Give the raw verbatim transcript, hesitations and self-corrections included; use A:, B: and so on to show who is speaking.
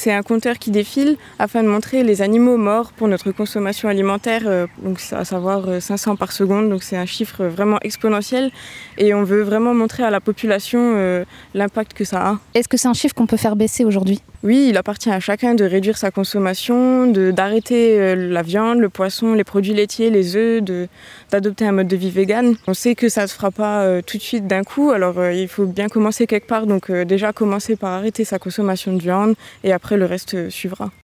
A: c'est un compteur qui défile afin de montrer les animaux morts pour notre consommation alimentaire, euh, donc à savoir euh, cinq cents par seconde, donc c'est un chiffre vraiment exponentiel et on veut vraiment montrer à la population euh, l'impact que ça a.
B: Est-ce que c'est un chiffre qu'on peut faire baisser aujourd'hui ?
A: Oui, il appartient à chacun de réduire sa consommation, de, d'arrêter euh, la viande, le poisson, les produits laitiers, les œufs, de, d'adopter un mode de vie vegan. On sait que ça ne se fera pas euh, tout de suite d'un coup, alors euh, il faut bien commencer quelque part. Donc euh, déjà commencer par arrêter sa consommation de viande et après le reste euh, suivra.